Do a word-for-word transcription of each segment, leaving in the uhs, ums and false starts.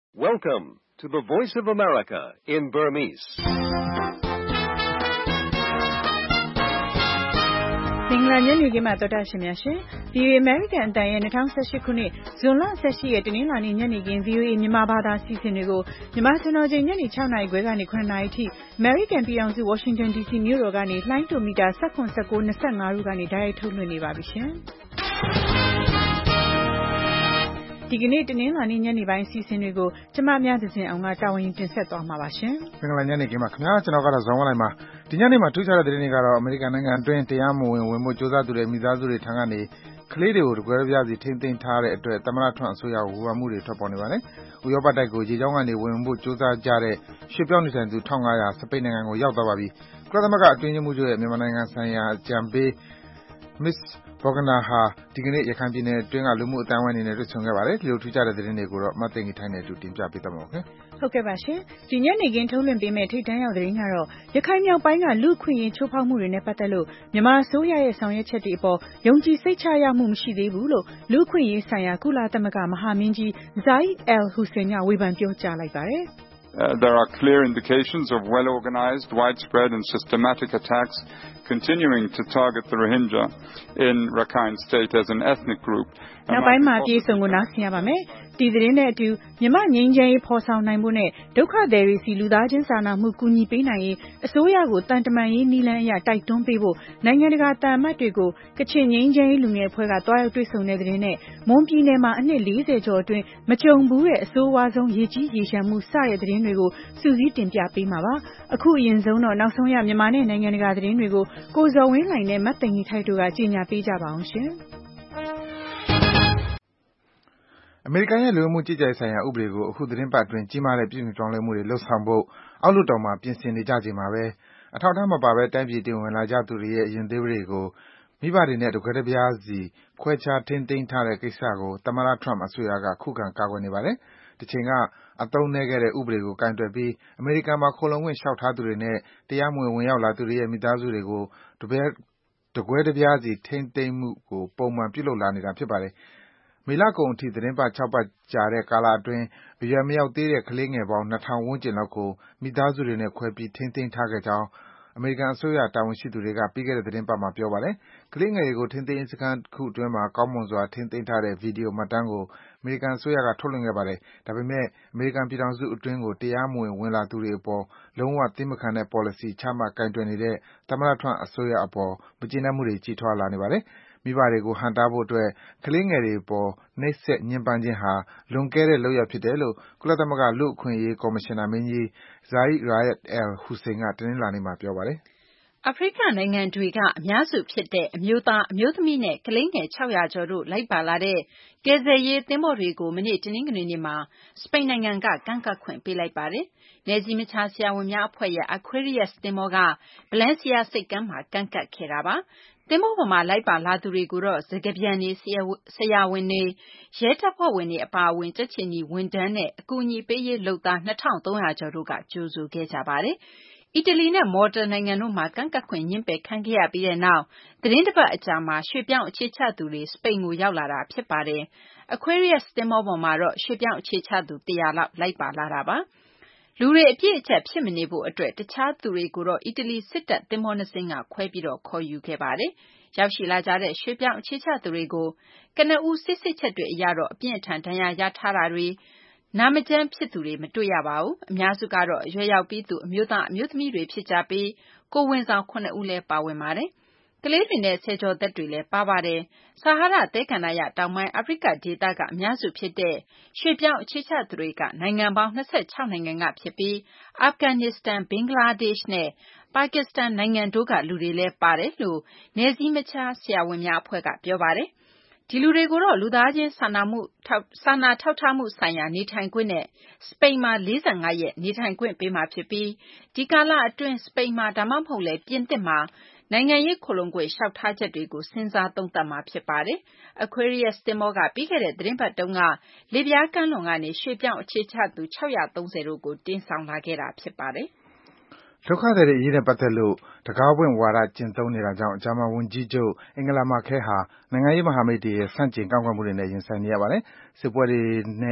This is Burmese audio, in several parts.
Welcome to the Voice of America in Burmese. ။မင်္ဂလာညနေခင်းပါတော်တာရှင်များရှင်။ ဗီအိုအေ American အတန်ရဲ့၂၀၁၈ခုနှစ်ဇွန်လ၁၈ရက်တနင်္လာနေ့ညနေခင်း ဗီအိုအေမြန်မာဘာသာစီစဉ်တွေကိုမြန်မာစံတော်ချိန်ညနေ၆နာရီခွဲကနေ၇နာရီထိ American ပြည်ထောင်စု Washington ဒီစီမြို့တော်ကနေလှိုင်းတိုမီတာ၁၇ ၁၉ ၂၅တို့ကနေတိုက်ရိုက်ထုတ်လွှင့်နေပါပြီရှင်။ဒီကနေ့တနင်္လာနေ့ညနေပိုင်းစီစဉ်တွေကိုကျမများသစဉ်အောင်ကတာဝန်ယူတင်ဆက်သွားမှာပါရှင်။မင်္ဂလာညနေခင်းပါခင်ဗျာကျွန်တော်ကတော့ဇောင်းဝလိုက်ပါဒီညနေမှာထူးခြားတဲ့သတင်းတွေကတော့အမေရိကန်နိုင်ငံအတွင်းတရားမဝင်ဝင်မှုစ조사သူတွေမိသားစုတွေထံကနေကလေးတွေကိုတကွဲပြားစီထိမ့်သိမ်းထားတဲ့အတွက်သမ္မတထွန်းအစိုးရကိုဝေဖန်မှုတွေထွက်ပေါ်နေပါတယ်။ဥရောပတိုက်ကိုရေကြောင်းကနေဝင်မှုစ조사ကြတဲ့ရွှေပြောင်းနေထိုင်သူ၁၅၀၀စပိန်နိုင်ငံကိုရောက်သွားပါပြီ။ကုလသမဂ္ဂအတွင်းရေးမှူးချုပ်ရဲ့မြန်မာနိုင်ငံဆိုင်ရာအကြံပေး Miss Burgener ဟာဒီကနေ့ရခိုင်ပြည်နယ်အတွင်းကလူမှုအတိုင်းအဝိုင်းတွေနဲ့တွေ့ဆုံခဲ့ပါတယ်။ဒီလိုထူးခြားတဲ့သတင်းတွေကိုတော့မသိင်္ဂီထိုင်းနဲ့အတူတင်ပြပေးသွားမှာပါခင်ဗျ။ဟုတ်ကဲ့ပါရှင်။ဒီညနေခင်းထုတ်လွှင့်ပေးမယ့်ထိပ်တန်းရောက်သတင်းကတော့ရခိုင်မြောက်ပိုင်းကလူ့အခွင့်အရေးချိုးဖောက်မှုတွေနဲ့ပတ်သက်လို့မြန်မာအစိုးရရဲ့ဆောင်ရွက်ချက်တွေအပေါ်ယုံကြည်စိတ်ချရမှုမရှိသေးဘူးလို့လူ့အခွင့်အရေးဆိုင်ရာကုလသမဂ္ဂမဟာမင်းကြီး Zeid al-Hussein ကဝေဖန်ပြောကြားလိုက်ပါတယ်။ Uh, there are clear indications of well-organized, widespread and systematic attacks continuing to target the Rohingya in Rakhine State as an ethnic group. နောက်ပိုင်းမှာပြေဆုံးကိုနားဆင်ရပါမယ်။ဒီသတင်းနဲ့အတူမြန်မာငြိမ်းချမ်းရေးဖော်ဆောင်နိုင်ဖို့နဲ့ဒုက္ခသည်တွေစီလူသားချင်းစာနာမှုကူညီပေးနိုင်ရေးအစိုးရကိုတန်တမာရေးနည်းလမ်းအရတိုက်တွန်းပေးဖို့နိုင်ငံတကာတာမတ်တွေကိုကချင်ငြိမ်းချမ်းရေးလူငယ်အဖွဲ့ကတွားရောက်တွေ့ဆုံတဲ့သတင်းနဲ့မွန်ပြည်နယ်မှာအနှစ်၄၀ကျော်အတွင်းမကြုံဘူးတဲ့အဆိုးဝါးဆုံးရေကြီးရေရှမ်းမှုစတဲ့သတင်းတွေကိုစူးစီးတင်ပြပေးမှာပါ။အခုအရင်ဆုံးတော့နောက်ဆုံးရမြန်မာနဲ့နိုင်ငံတကာသတင်းတွေကိုကိုဇော်ဝင်းလှိုင်နဲ့မတ်သိင်္ဂီထိုက်တို့ကကြီးညာပေးကြပါအောင်ရှင်။အမေရိကန်ရဲ့လူဝင်မှုကြီးကြပ်ရေးဆိုင်ရာဥပဒေကိုအခုသတင်းပတ်အတွင်းကြီးမားတဲ့ပြည်သူပြောင်းလဲမှုတွေလှုပ်ဆောင်ဖို့အောက်လွှတ်တော်မှာပြင်ဆင်နေကြချိန်မှာပဲအထောက်အထားမပါဘဲတိုင်းပြည်တင်ဝင်လာကြသူတွေရဲ့ရင်သွေးတွေကိုမိဘတွေနဲ့တကွဲတပြားစီခွဲခြားထိန်းသိမ်းထားတဲ့ကိစ္စကိုသမ္မတ Trump အစိုးရကခုခံကာကွယ်နေပါတယ်။တချိန်ကအသုံးနည်းခဲ့တဲ့ဥပဒေကိုကင်တွယ်ပြီးအမေရိကန်မှာခိုလှုံခွင့်လျှောက်ထားသူတွေနဲ့တရားမဝင်ဝင်ရောက်လာသူတွေရဲ့မိသားစုတွေကိုတကွဲတပြားစီထိန်းသိမ်းမှုကိုပုံမှန်ပြုလုပ်လာနေတာဖြစ်ပါတယ်။မေလကုန်အထိသတင်းပတ်၆ပတ်ကြာတဲ့ကာလအတွင်းအရွယ်မရောက်သေးတဲ့ကလေးငယ်ပေါင်း၂ထောင်ဝန်းကျင်လောက်ကိုမိသားစုတွေနဲ့ခွဲပြီးထိန်းသိမ်းထားခဲ့ကြောင်းအမေရိကန်အစိုးရတာဝန်ရှိသူတွေကပြီးခဲ့တဲ့သတင်းပတ်မှာပြောပါတယ်။ကလေးငယ်တွေကိုထိန်းသိမ်းရေးစခန်းတခုအတွင်းမှာကောင်းမွန်စွာထိန်းသိမ်းထားတဲ့ဗီဒီယိုမှတ်တမ်းကိုအမေရိကန်အစိုးရကထုတ်လွှင့်ခဲ့ပါတယ်။ဒါပေမဲ့အမေရိကန်ပြည်ထောင်စုအတွင်းကိုတရားမဝင်ဝင်လာသူတွေအပေါ်လုံးဝသည်းမခံတဲ့ policy ချမှတ်ကိုင်တွယ်နေတဲ့သမ္မတ Trump အစိုးရအပေါ်မကျေနပ်မှုတွေကြီးထွားလာနေပါတယ်။မိဘတွေကိုဟန့်တားဖို့အတွက်ကလေးငယ်တွေအပေါ်နှိပ်စက်ညှဉ်းပန်းခြင်းဟာလွန်ကဲတဲ့လုပ်ရပ်ဖြစ်တယ်လို့ကုလသမဂ္ဂလူ့အခွင့်အရေးကော်မရှင်နာမင်းကြီး Zeid Ra'ad al-Hussein ကတနင်္လာနေ့မှာပြောပါတယ်။အာဖရိကနိုင်ငံတွေကအများစုဖြစ်တဲ့အမျိုးသားအမျိုးသမီးနဲ့ကလေးငယ်၆၀၀ကျော်တို့လိုက်ပါလာတဲ့ကယ်ဆယ်ရေးသင်္ဘောတွေကိုမနေ့တနင်္ဂနွေနေ့မှာစပိန်နိုင်ငံကကမ်းကပ်ခွင့်ပေးလိုက်ပါတယ်။နယ်စည်းမခြားဆရာဝန်များအဖွဲ့ရဲ့ Aquarius သင်္ဘောက Valencia ဆိပ်ကမ်းမှာကမ်းကပ်ခဲ့တာပါ။သင်္ဘောပေါ်မှာလိုက်ပါလာသူတွေကိုတော့စကားပြန်တွေဆရာဝန်တွေရဲတပ်ဖွဲ့ဝင်တွေအပါအဝင်ကြက်ခြေနီဝန်ထမ်းနဲ့အကူအညီပေးရေးလုပ်သား၂ထောင်သုံးရာကျော်တို့ကကြိုဆိုခဲ့ကြပါတယ်။အီတလီနဲ့မော်တာနိုင်ငံတို့မှာကမ်းကပ်ခွင့်ညှင်းပယ်ခံခဲ့ရပြီးတဲ့နောက်သတင်းတစ်ပတ်အကြာမှာရွှေ့ပြောင်းအခြေချသူတွေစပိန်ကိုရောက်လာတာဖြစ်ပါတယ်။ Aquarius သင်္ဘောပေါ်မှာတော့ရွှေ့ပြောင်းအခြေချသူ၁၀၀လောက်လိုက်ပါလာတာပါ။လူတွေအပြည့်အကျပ်ဖြစ်မနေဖို့အတွက်တခြားသူတွေကိုတော့အီတလီစစ်တပ်သင်္ဘောနှစ်စင်းကခွဲပြီးခေါ်ယူခဲ့ပါတယ်။ရောက်ရှိလာကြတဲ့ရွှေ့ပြောင်းအခြေချသူတွေကိုကနဦးစစ်ဆေးချက်တွေအရတော့အပြင်းအထန်ဒဏ်ရာရထားတာတွေနာမကျန်းဖြစ်သူတွေမတွေ့ရပါဘူး။အများစုကတော့အရွယ်ရောက်ပြီးသူအမျိုးသားအမျိုးသမီးတွေဖြစ်ကြပြီးကိုယ်ဝန်ဆောင်၇ဦးလည်းပါဝင်ပါတယ်။ကလေးတွေနဲ့ဆယ်ကျော်သက်တွေလည်းပါပါတယ်။ဆာဟာရသဲကန္တာရတောင်ပိုင်းအာဖရိကဒေသကအများစုဖြစ်တဲ့ရွှေ့ပြောင်းအခြေချသူတွေကနိုင်ငံပေါင်း၂၆နိုင်ငံကဖြစ်ပြီးအာဖဂန်နစ္စတန်၊ဘင်္ဂလားဒေ့ရှ်နဲ့ပါကစ္စတန်နိုင်ငံတို့ကလူတွေလည်းပါတယ်လို့နယ်စည်းမခြားဆရာဝန်များအဖွဲ့ကပြောပါတယ်။ဒီလူတွေကိုတော့လူသားချင်းစာနာမှုစာနာထောက်ထားမှုဆိုင်ရာနေထိုင်ခွင့်နဲ့စပိန်မှာ၄၅ရက်နေထိုင်ခွင့်ပေးမှာဖြစ်ပြီးဒီကာလအတွင်းစပိန်မှာဒါမှမဟုတ်လည်းပြင်သစ်မှာနိုင်ငံရေးခိုလှုံခွင့်လျှောက်ထားချက်တွေကိုစဉ်းစားသုံးသပ်မှာဖြစ်ပါတယ်။ Aquarius သင်္ဘောကပြီးခဲ့တဲ့သတင်းပတ်တုန်းကလစ်ဗျားကမ်းလွန်ကနေရွှေ့ပြောင်းအခြေချသူ၆၃၀တို့ကိုတင်ဆောင်လာခဲ့တာဖြစ်ပါတယ်။ဒုက္ခသည်တွေအရေးနဲ့ပတ်သက်လို့တံခါးဖွင့်ဝါဒကျင့်သုံးနေတာကြောင့်ဂျာမန်ဝန်ကြီးချုပ်အင်္ဂလာမာကဲလ်ဟာနိုင်ငံရေးမဟာမိတ်တွေရဲ့ဆန့်ကျင်ကန့်ကွက်မှုတွေနဲ့ရင်ဆိုင်နေရပါတယ်။စစ်ပွဲတွေနဲ့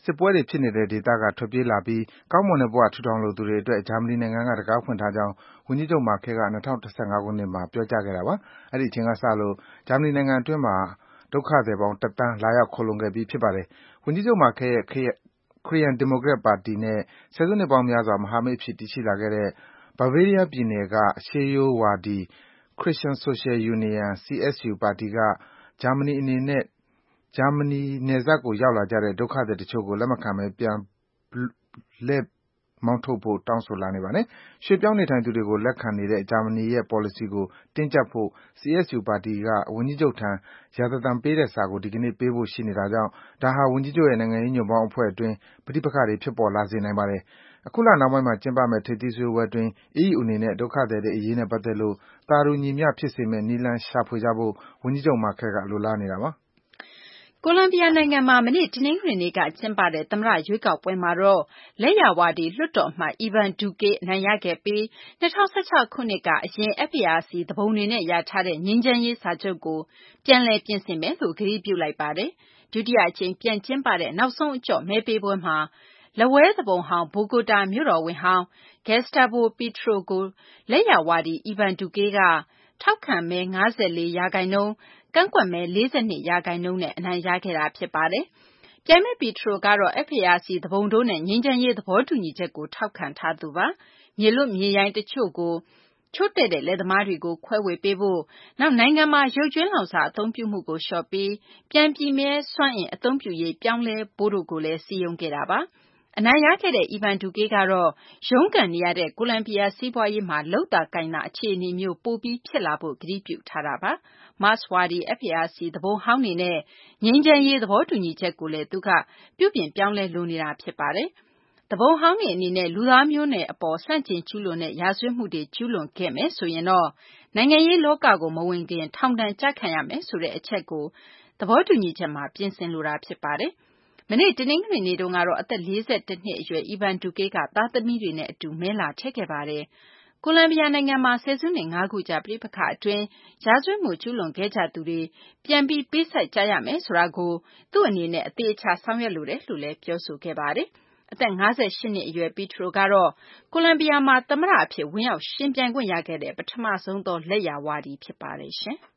စစ်ပွဲတွေဖြစ်နေတဲ့ဒေသကထွက်ပြေးလာပြီးကောင်းမွန်တဲ့ဘဝထူထောင်လိုသူတွေအတွက်ဂျာမနီနိုင်ငံကတကားဖွင့်ထားကြောင်းဝန်ကြီးချုပ်မာခဲက၂၀၁၅ခုနှစ်မှာပြောကြားခဲ့တာပါ။အဲဒီအချိန်ကစလို့ဂျာမနီနိုင်ငံအတွင်းမှာဒုက္ခသည်ပေါင်းတစ်သန်းလာရောက်ခိုလှုံခဲ့ပြီးဖြစ်ပါတယ်။ဝန်ကြီးချုပ်မာခဲရဲ့ခရီးယန်ဒီမိုကရက်ပါတီနဲ့ဆယ်စုနှစ်ပေါင်းများစွာမဟာမိတ်အဖြစ်တည်ရှိလာခဲ့တဲ့ဘာဗေးရီးယားပြည်နယ်ကရှေးရိုးဝါဒီ Christian Social Union စီ အက်စ် ယူ ပါတီကဂျာမနီအနေနဲ့ဂျာမနီနယ်စပ်ကိုရောက်လာကြတဲ့ဒုက္ခသည်တချို့ကိုလက်မခံဘဲပြန်လှည့်မောင်းထုတ်ဖို့တောင်းဆိုလာနေပါတယ်။ရွှေ့ပြောင်းနေထိုင်သူတွေကိုလက်ခံနေတဲ့ဂျာမနီရဲ့ပေါ်လစီကိုတင်းကျပ်ဖို့ စီ အက်စ် ယူ ပါတီကဝန်ကြီးချုပ်ထံရာဇသံပေးတဲ့စာကိုဒီကနေ့ပေးဖို့ရှိနေတာကြောင့်ဒါဟာဝန်ကြီးချုပ်ရဲ့နိုင်ငံရေးညွန့်ပေါင်းအဖွဲ့အတွင်းပဋိပက္ခတွေဖြစ်ပေါ်လာစေနိုင်ပါတယ်။အခုလနှောင်းပိုင်းမှာကျင်းပမယ့်ထိပ်သီးစည်းဝေးပွဲအတွင်း အီးယူအနေနဲ့ဒုက္ခသည်တွေအရေးနဲ့ပတ်သက်လို့သာတူညီမျှဖြစ်စေမယ့်နည်းလမ်းရှာဖွေကြဖို့ဝန်ကြီးချုပ်မာခဲကလိုလားနေတာပါ။ကိုလံဘီယာနိုင်ငံမှာမနေ့တနင်္ဂနွေနေ့ကကျင်းပတဲ့သမ္မတရွေးကောက်ပွဲမှာတော့လက်ယာဝါဒီလွှတ်တော်အမတ် Ivan Duque အနိုင်ရခဲ့ပြီး၂၀၁၆ခုနှစ်ကအရင် F A R C သူပုန်တွေနဲ့ရထားတဲ့ငြိမ်းချမ်းရေးစာချုပ်ကိုပြန်လည်ပြင်ဆင်မယ်လို့ကတိပြုလိုက်ပါတယ်။ဒုတိယအကြိမ်ပြန်ကျင်းပတဲ့နောက်ဆုံးအကြော့မဲပေးပွဲမှာလက်ဝဲသူပုန်ဟောင်းဘိုဂိုတာမြို့တော်ဝန်ဟောင်း Gustavo Petro ကိုလက်ယာဝါဒီ Ivan Duque ကထောက်ခံမဲ၅၄ရာခိုင်နှုန်းကန့်ကွက်မဲ၄၂ရာခိုင်နှုန်းနဲ့အနိုင်ရခဲ့တာဖြစ်ပါတယ်။ပြိုင်မဲ့ Petro ကတော့ F A R C သူပုန်တို့နဲ့ငြိမ်းချမ်းရေးသဘောတူညီချက်ကိုထောက်ခံထားသူပါ။မြေလွတ်မြေရိုင်းတချို့ကိုချို့တဲ့တဲ့လယ်သမားတွေကိုခွဲဝေပေးဖို့နောက်နိုင်ငံမှာရုပ်ကြွင်းလောင်စာအသုံးပြုမှုကိုလျှော့ပြီးပြန်ပြည့်မြဲစွမ်းအင်အသုံးပြုရေးပြောင်းလဲဖို့တို့ကိုလည်းစည်းရုံးခဲ့တာပါ။အနိုင်ရခဲ့တဲ့ Ivan Duque ကတော့ရုန်းကန်နေရတဲ့ကိုလံဘီယာစီးပွားရေးမှာလုပ်သာကိုင်သာအခြေအနေမျိုးပိုပြီးဖြစ်လာဖို့ကတိပြုထားတာပါ။ မတ်စ်ဝါဒီ F A R C သူပုန်ဟောင်းတွေနဲ့ငြိမ်းချမ်းရေးသဘောတူညီချက်ကိုလည်းသူကပြုပြင်ပြောင်းလဲလိုနေတာဖြစ်ပါတယ်။သူပုန်ဟောင်းတွေအနေနဲ့လူသားမျိုးနွယ်အပေါ်ဆန့်ကျင်ကျူးလွန်တဲ့ရာဇဝတ်မှုတွေကျူးလွန်ခဲ့မယ်ဆိုရင်တော့နိုင်ငံရေးလောကကိုမဝင်ခင်ထောင်ဒဏ်ကျခံရမယ်ဆိုတဲ့အချက်ကိုသဘောတူညီချက်မှာပြင်ဆင်လိုတာဖြစ်ပါတယ်။မနေ့တနင်္ဂနွေနေ့တုန်းကတော့အသက်၄၁နှစ်အရွယ် Ivan Duque ကသားသမီးတွေနဲ့အတူမဲလာထည့်ခဲ့ပါတယ်။ကိုလံဘီယာနိုင်ငံမှာဆယ်စုနှစ်ငါးခုကြာပဋိပက္ခအတွင်းရာဇဝတ်မှုကျူးလွန်ခဲ့ကြသူတွေပြန်ပြီးပေးဆပ်ကြရမယ်ဆိုတာကိုသူ့အနေနဲ့အသေအချာဆောင်ရွက်လိုတယ်လို့လည်းပြောဆိုခဲ့ပါတယ်။အသက်၅၈နှစ်အရွယ် Petro ကတော့ကိုလံဘီယာမှာသမ္မတအဖြစ်ဝင်ရောက်ယှဉ်ပြိုင်ခွင့်ရခဲ့တဲ့ပထမဆုံးသောလက်ယာဝါဒီဖြစ်ပါတယ်ရှင်။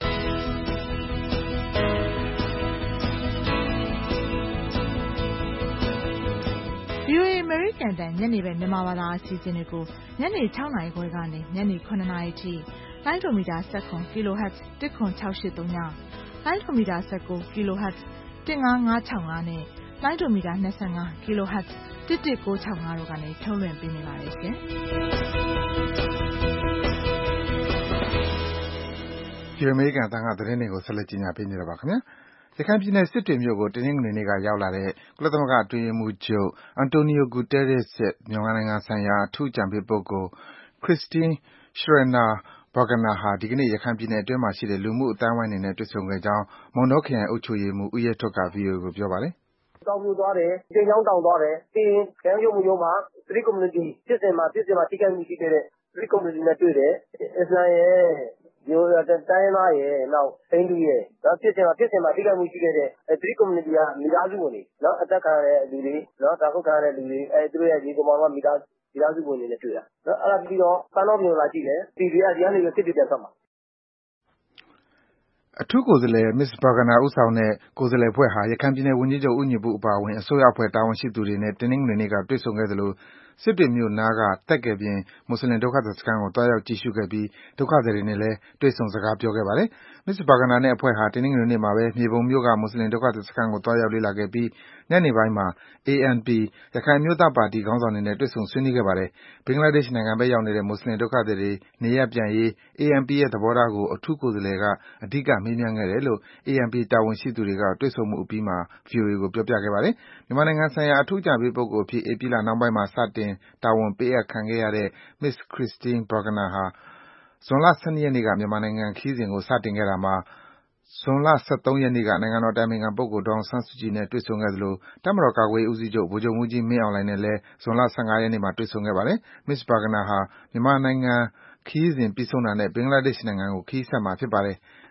ဗွီအိုအေ အမေရိကန်အသံညနေဘက်မြန်မာဘာသာအစီအစဉ်တွေကိုညနေ၆နာရီခွဲကနေညနေ၇နာရီထိလိုင်းဒိုမီတာ၁၇ kHz ၁၇၆၈၃ညလိုင်းဒိုမီတာ၁၉ kHz ၁၅၅၆၅နဲ့လိုင်းဒိုမီတာ၂၅ kHz ၁၁၉၆၅တို့ကနေထုတ်လွှင့်ပေးနေပါတယ်ရှင်။ဒီအမေရိကန်အသံကသတင်းတွေကိုဆက်လက်ကြီးညာပေးနေတာပါခင်ဗျာ။ရခိုင်ပြည်နယ်စစ်တွေမြို့ကိုတနင်္ဂနွေနေ့ကရောက်လာတဲ့ကုလသမဂ္ဂအတွင်းရေးမှူးချုပ် Antonio Guterres ရဲ့မြန်မာနိုင်ငံဆိုင်ရာအထူးအကြံပေးပုဂ္ဂိုလ် Christine Schraner Burgener ဟာဒီကနေ့ရခိုင်ပြည်နယ်အတွင်းမှာရှိတဲ့လူမှုအသိုင်းအဝိုင်းတွေနဲ့တွေ့ဆုံခဲ့ကြောင်းမောင်တောခရိုင်အုပ်ချုပ်ရေးမှူးဦးရဲထွဋ်က ဗွီအိုအေကိုပြောပါတယ်။တောင်ပြိုသွားတယ်၊တင်ချောင်းတောင်သွားတယ်၊ပြီးရင်ခရမ်းရုံးမရုံးမှာသတိ community ဖြစ်စဉ်မှာဖြစ်စဉ်မှာထိခိုက်မှုရှိခဲ့တဲ့သတိ community နဲ့တွေ့တယ်။အစ္စလာမ်ရဲ့မျိုးတိုင်းရင်းသားရဲ့နောက်ဟိန္ဒူရဲ့နောက်ဖြစ်စဉ်မှာဖြစ်စဉ်မှာထိခိုက်မှုရှိခဲ့တဲ့သတိ community ကမိသားစုဝင်တွေနော်အသက်ခံရတဲ့လူတွေနော်တာခုခံရတဲ့လူတွေအဲသူတို့ရဲ့ဒီကောင်မှမိသားမိသားစုဝင်တွေနဲ့တွေ့တာနော်အဲ့ဒါပြီးတော့ပန်းတော်မျိုးလာကြည့်တယ်ပြည်တွေကဒီကနေစစ်တွေပြန်ဆက်မှာအထူးကိုယ်စားလှယ် Miz Burgener ဦးဆောင်တဲ့ကိုယ်စားလှယ်အဖွဲ့ဟာရခိုင်ပြည်နယ်ဝန်ကြီးချုပ်ဦးညီပုအပါအဝင်အစိုးရအဖွဲ့တာဝန်ရှိသူတွေနဲ့တနင်္ဂနွေနေ့ကတွေ့ဆုံခဲ့သလိုစစ်တွေမြို့နားကတက်ကယ်ပြင်မွတ်ဆလင်ဒုက္ခသည်စခန်းကိုသွားရောက်ကြည့်ရှုခဲ့ပြီးဒုက္ခသည်တွေနဲ့လည်းတွေ့ဆုံစကားပြောခဲ့ပါတယ်။ Miz Burgener နဲ့အဖွဲ့ဟာတနင်္ဂနွေနေ့မှာပဲမြေပုံမြို့ကမွတ်ဆလင်ဒုက္ခသည်စခန်းကိုသွားရောက်လေ့လာခဲ့ပြီးညနေပိုင်းမှာ A N P ရခိုင်အမျိုးသားပါတီခေါင်းဆောင်တွေနဲ့တွေ့ဆုံဆွေးနွေးခဲ့ပါတယ်။ဘင်္ဂလားဒေ့ရှ်နိုင်ငံဘက်ရောက်နေတဲ့မွတ်ဆလင်ဒုက္ခသည်တွေနေရပ်ပြန်ရေး A N P ရဲ့သဘောထားကိုအထူးကိုယ်စားလှယ်ကအဓိကမေးမြန်းခဲ့တယ်လို့ A N P တာဝန်ရှိသူတွေကတွေ့ဆုံမှုအပြီးမှာ ဗွီအိုအေကိုပြောပြခဲ့ပါတယ်။မြန်မာနိုင်ငံဆိုင်ရာအထူးအကြံပေးပုဂ္ဂိုလ်အဖြစ်ဧပြီလနှောင်းပိုင်းမှာစတင်တာဝန်ပေးအပ်ခံခဲ့ရတဲ့ Miz Christine Burgener ဟာဇွန်လ၁၂ရက်နေ့ကမြန်မာနိုင်ငံခရီးစဉ်ကိုစတင်ခဲ့တာမှာဇွန်လ၁၃ရက်နေ့ကနိုင်ငံတော်အတိုင်ပင်ခံပုဂ္ဂိုလ်ဒေါ်အောင်ဆန်းစုကြည်နဲ့တွေ့ဆုံခဲ့သလိုတပ်မတော်ကာကွယ်ရေးဦးစီးချုပ်ဗိုလ်ချုပ်မှူးကြီးမင်းအောင်လှိုင်နဲ့လည်းဇွန်လ၁၅ရက်နေ့မှာတွေ့ဆုံခဲ့ပါတယ်။ Miz Burgener ဟာမြန်မာနိုင်ငံခရီးစဉ်ပြီးဆုံးတာနဲ့ဘင်္ဂလားဒေ့ရှ်နိုင်ငံကိုခရီးဆက်မှာဖြစ်ပါတယ်။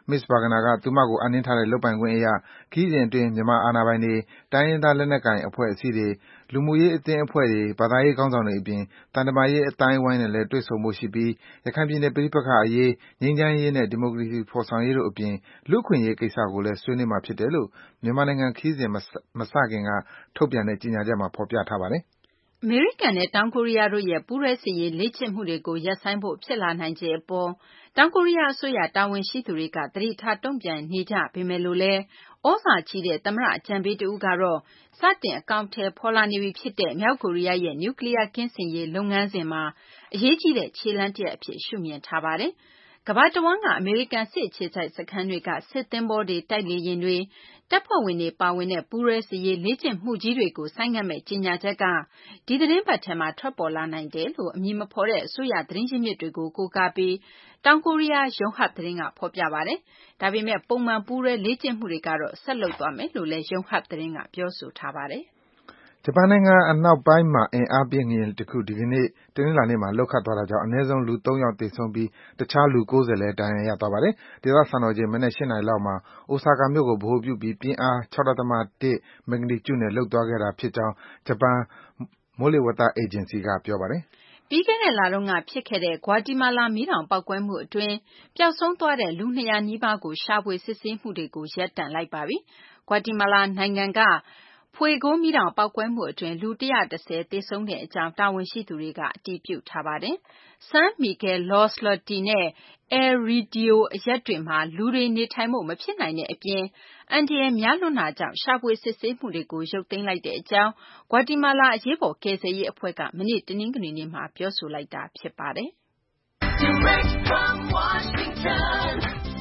Miz Burgener က သူမကိုအပ်နှင်းထားတဲ့လုပ်ပိုင်ခွင့်အရ ခရီးစဉ်အတွင်း မြန်မာအာဏာပိုင်တွေ၊ တိုင်းရင်းသားလက်နက်ကိုင်အဖွဲ့အစည်းတွေ၊ လူမှုရေးအသင်းအဖွဲ့တွေ၊ ဘာသာရေးခေါင်းဆောင်တွေအပြင် သံတမန်ရေးအသိုင်းအဝိုင်းနဲ့လည်း တွေ့ဆုံဖို့ရှိပြီး ရခိုင်ပြည်နယ်ပဋိပက္ခအရေး၊ ငြိမ်းချမ်းရေးနဲ့ ဒီမိုကရေစီဖော်ဆောင်ရေးတို့အပြင် လူ့အခွင့်အရေးကိစ္စကိုလည်း ဆွေးနွေးမှာဖြစ်တယ်လို့ မြန်မာနိုင်ငံခရီးစဉ်မစခင်က ထုတ်ပြန်တဲ့ ကြေညာချက်မှာ ဖော်ပြထားပါတယ်။အမေရိကန်နဲ့ တောင်ကိုရီးယားတို့ရဲ့ ပူးတွဲစစ်ရေးလေ့ကျင့်မှုတွေကို ရပ်ဆိုင်းဖို့ ဖြစ်လာနိုင်ခြေအပေါ် တောင်ကိုရီးယားအစိုးရ တာဝန်ရှိသူတွေက သတိထားတုံ့ပြန်နေကြပေမယ့်လို့လည်း သြဇာကြီးတဲ့ သမ္မတအကြံပေးတဦးကတော့ စတင်အကောင်အထည်ဖော်လာနေပြီဖြစ်တဲ့ မြောက်ကိုရီးယားရဲ့ နျူကလီးယားကင်းစင်ရေးလုပ်ငန်းစဉ်မှာ အရေးကြီးတဲ့ခြေလှမ်းတရပ်အဖြစ် ရှုမြင်ထားပါတယ်။ ကမ္ဘာတဝန်းက အမေရိကန်စစ်အခြေစိုက်စခန်းတွေက စစ်သင်္ဘောတွေ၊ တိုက်လေယာဉ်တွေ၊ တပ်ဖွဲ့ဝင်တွေပါဝင်တဲ့ ပူးတွဲစစ်ရေးလေ့ကျင့်မှုကြီးတွေကို ဆိုင်းငံ့မယ့်ကြေညာချက်က ဒီသီတင်းပတ်ထဲမှာ ထွက်ပေါ်လာနိုင်တယ်လို့ အမည်မဖော်တဲ့အစိုးရသတင်းရင်းမြစ်တွေကို ကိုးကားပြီး တောင်ကိုရီးယား Yonhap သတင်းက ဖော်ပြပါတယ်။ ဒါပေမယ့် ပုံမှန်ပူးတွဲလေ့ကျင့်မှုတွေကတော့ ဆက်လုပ်သွားမယ်လို့လည်း Yonhap သတင်းက ပြောဆိုထားပါတယ်။ဂျပန်နိုင်ငံအနောက်ပိုင်းမှာ အင်အားပြင်းငလျင်တခု ဒီကနေ့ တနင်္လာနေ့မှာ လှုပ်ခတ်သွားတာကြောင့် အနည်းဆုံး လူ ၃ ယောက်သေဆုံးပြီး တခြား လူ ၉၀ လည်း ဒဏ်ရာရသွားပါတယ်။ ဒေသစံတော်ချိန် မနက် ၈ နာရီလောက်မှာ Osaka မြို့ကို ဗဟိုပြုပြီး ပြင်းအား ၆.၁ မက်ဂနီကျူနဲ့ လှုပ်သွားခဲ့တာဖြစ်ကြောင်း ဂျပန်မိုးလေဝသအေဂျင်စီက ပြောပါတယ်။ပြီးခဲ့တဲ့လတုန်းကဖြစ်ခဲ့တဲ့ ဂွါတီမာလာမီးတောင်ပေါက်ကွဲမှုအတွင်း ပျောက်ဆုံးသွားတဲ့ လူ ၂၀၀ နီးပါးကို ရှာဖွေစစ်ဆေးမှုတွေကို ရပ်တန့်လိုက်ပါပြီ။ ဂွါတီမာလာနိုင်ငံက Fuego မီးတောင်ပေါက်ကွဲမှုအတွင်း လူ ၁၁၀ သေဆုံးကြောင်း တာဝန်ရှိသူတွေက အတည်ပြုထားပါတယ်။ San Miguel, Los Lotti နဲ့ El Rodeo အရပ်တွေမှာ လူတွေနေထိုင်ဖို့ မဖြစ်နိုင်တဲ့အပြင် အန္တရာယ်များလွန်းတာကြောင့် ရှာဖွေစစ်ဆေးမှုတွေကို ရုပ်သိမ်းလိုက်ကြောင်း ဂွါတီမာလာ အရေးပေါ်ကယ်ဆယ်ရေးအဖွဲ့က မနေ့ တနင်္ဂနွေနေ့မှာ ပြောဆိုလိုက်တာ ဖြစ်ပါတယ်။ Direct from Washington,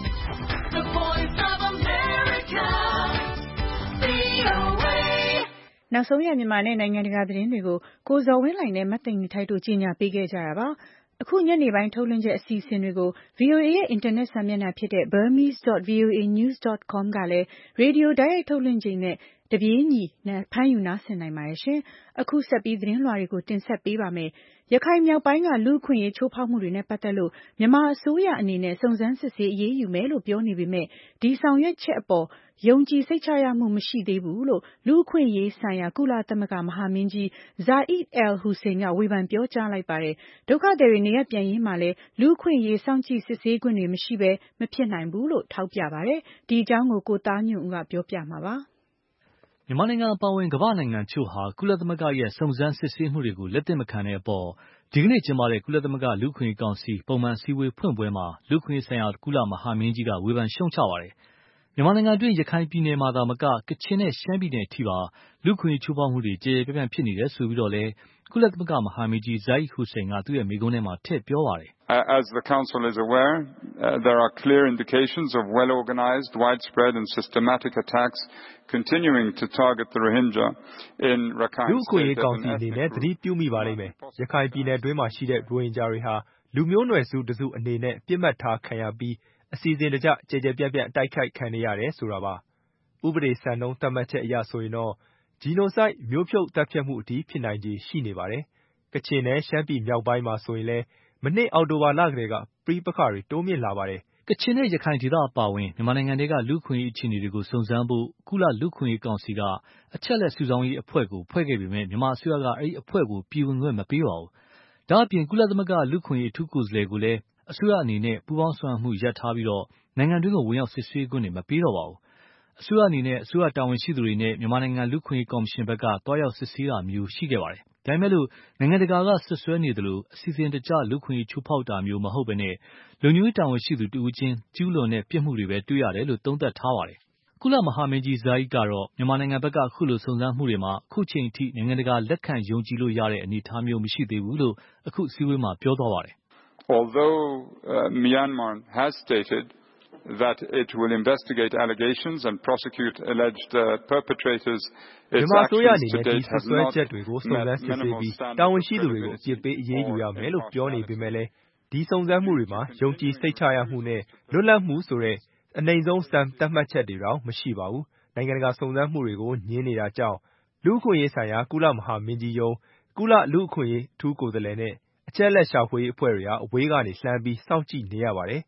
the voice of America, ဗွီအိုအေ နောက်ဆုံးရမြန်မာနဲ့နိုင်ငံတကာသတင်းတွေကို ကိုဇော်ဝင်းလှိုင်နဲ့မသိင်္ဂီထိုက်တို့ကြီးညာပေးခဲ့ကြတာပါ။ အခုညနေပိုင်းထုတ်လွှင့်ချက်အစီအစဉ်တွေကို ဗွီအိုအေရဲ့အင်တာနက်စာမျက်နှာဖြစ်တဲ့ burmese dot voa news dot com ကလည်း ရေဒီယိုတိုက်ရိုက်ထုတ်လွှင့်ချိန်နဲ့တပြေးညီဖမ်းယူနားဆင်နိုင်ပါတယ်ရှင်။ အခုဆက်ပြီးသတင်းလွှာတွေကိုတင်ဆက်ပေးပါမယ်။ ရခိုင်မြောက်ပိုင်းက လူ့အခွင့်အရေးချိုးဖောက်မှုတွေနဲ့ပတ်သက်လို့ မြန်မာအစိုးရအနေနဲ့ စုံစမ်းစစ်ဆေးအရေးယူမယ်လို့ပြောနေပေမယ့် ဒီဆောင်ရွက်ချက်အပေါ် ယုံကြည်စိတ်ချရမှုမရှိသေးဘူးလို့ လူ့အခွင့်အရေးဆိုင်ရာ ကုလသမဂ္ဂမဟာမင်းကြီး Zeid al-Hussein ကဝေဖန်ပြောကြားလိုက်ပါတယ်။ ဒုက္ခသည်တွေနေရပ်ပြန်ရေးမှာလည်း လူ့အခွင့်အရေးစောင့်ကြည့်စစ်ဆေးခွင့်တွေမရှိဘဲ မဖြစ်နိုင်ဘူးလို့ ထောက်ပြပါတယ်။ ဒီအကြောင်းကို ကိုသားညွန့်ဦးက ပြောပြမှာပါ။မြန်မာနိုင်ငံအပါအဝင် ကမ္ဘာ့နိုင်ငံအချို့ဟာ ကုလသမဂ္ဂရဲ့စုံစမ်းစစ်ဆေးမှုတွေကို လက်သင့်မခံတဲ့အပေါ် ဒီကနေ့ကျင်းပတဲ့ ကုလသမဂ္ဂလူ့အခွင့်အရေးကောင်စီ ပုံမှန်အစည်းအဝေးဖွင့်ပွဲမှာ လူ့အခွင့်အရေးဆိုင်ရာ ကုလမဟာမင်းကြီးက ဝေဖန်ရှုတ်ချပါတယ်။ မြန်မာနိုင်ငံတွင်း ရခိုင်ပြည်နယ်မှာသာမက ကချင်နဲ့ရှမ်းပြည်နယ်အထိပါ လူ့အခွင့်အရေးချိုးဖောက်မှုတွေ ကျယ်ကျယ်ပြန့်ပြန့်ဖြစ်နေတယ်ဆိုပြီးတော့လည်း ကုလသမဂ္ဂမဟာမင်းကြီး Zeid Hussein က သူ့မိန့်ခွန်းထဲမှာ ထည့်ပြောပါတယ်။ As the Council is aware, there are clear indications of well-organized, widespread and systematic attacks continuing to target the Rohingya in Rakhine လူ့အခွင့်အရေး State ကောင် as စီ an အနေ ethnic နဲ့ သတိ group. ပြုမိပါလိမ့်မယ်။ ရခိုင်ပြည်နယ်တွင်းမှာရှိတဲ့ ရိုဟင်ဂျာတွေဟာ လူမျိုးနွယ်စုတစုအနေနဲ့ ပစ်မှတ်ထားခံရပြီး အစီအစဉ်တကျ ကျယ်ကျယ်ပြန့်ပြန့် တိုက်ခိုက်ခံနေရတယ်ဆိုတာပါ။ ဥပဒေစံနှုန်းသတ်မှတ်ချက်အရဆိုရင်တော့ Genocide မျိုးဖြုတ်သတ်ဖြတ်မှုအထိ ဖြစ်နိုင်ခြေရှိနေပါတယ်။ ကချင်နဲ့ရှမ်းပြည်မြောက်ပိုင်းမှာဆိုရင်လည်း မနှစ်အောက်တိုဘာလကတည်းက ပဋိပက္ခတွေ တိုးမြင့်လာပါတယ်။ကချင်နဲ့ရခိုင်ဒေသအပါအဝင် မြန်မာနိုင်ငံထဲက လူ့အခွင့်အရေးအခြေအနေတွေကို စုံစမ်းဖို့ ကုလလူ့အခွင့်အရေးကောင်စီက အချက်အလက်စုဆောင်းရေးအဖွဲ့ကို ဖွဲ့ခဲ့ပေမယ့် မြန်မာအစိုးရက အဲဒီအဖွဲ့ကို ပြည်ဝင်ခွင့်မပေးပါဘူး။ ဒါ့အပြင် ကုလသမဂ္ဂလူ့အခွင့်အရေးအထူးကိုယ်စားလှယ်ကိုလည်း အစိုးရအနေနဲ့ ပူးပေါင်းဆောင်ရွက်မှုရပ်ထားပြီး နိုင်ငံတွင်း ဝင်ရောက်စစ်ဆေးခွင့်မပေးတော့ပါဘူး။ အစိုးရအနေနဲ့ အစိုးရတာဝန်ရှိသူတွေနဲ့ မြန်မာနိုင်ငံလူ့အခွင့်အရေးကော်မရှင်ဘက်က သွားရောက်စစ်ဆေးတာမျိုးရှိခဲ့ပါတယ်။ ဒါပေမယ့်လို့ နိုင်ငံတကာက စွပ်စွဲနေသလို အစီအစဉ်တကျ လူ့အခွင့်အရေးချိုးဖောက်တာမျိုးမဟုတ်ဘဲ လုံခြုံရေးတာဝန်ရှိသူတဦးချင်း ကျူးလွန်တဲ့ပြစ်မှုတွေပဲ တွေ့ရတယ်လို့ သုံးသပ်ထားပါတယ်။ ကုလမဟာမင်းကြီး Zeid ကတော့ မြန်မာနိုင်ငံဘက်က အခုလိုစုံစမ်းမှုတွေမှာ အခုအချိန်အထိ နိုင်ငံတကာလက်ခံယုံကြည်လို့ရတဲ့အနေအထားမျိုးမရှိသေးဘူးလို့ အခုအစည်းအဝေးမှာ ပြောသွားပါတယ်။ Although Myanmar has stated that it will investigate allegations and prosecute alleged perpetrators, မြန်မာအစိုးရအနေနဲ့ ဒီစွပ်စွဲချက်တွေကိုစုံစမ်းစစ်ဆေးပြီး တာဝန်ရှိသူတွေကို အပြစ်ပေးအရေးယူရမယ်လို့ ပြောနေပေမယ့်လည်း ဒီစုံစမ်းမှုတွေမှာ ယုံကြည်စိတ်ချရမှုနဲ့ လွတ်လပ်မှုဆိုတဲ့ အနိမ့်ဆုံးစံသတ်မှတ်ချက်တွေတောင်မရှိပါဘူး။ နိုင်ငံတကာစုံစမ်းမှုတွေကို ငြင်းနေတာကြောင့် လူ့အခွင့်အရေးဆိုင်ရာ ကုလမဟာမင်းကြီးရုံး၊ ကုလလူ့အခွင့်အရေးအထူးကိုယ်စားလှယ်နဲ့ အချက်အလက်ရှာဖွေရေးအဖွဲ့တွေဟာ အဝေးကနေလှမ်းပြီး စောင့်ကြည့်နေရပါတယ်။ ရို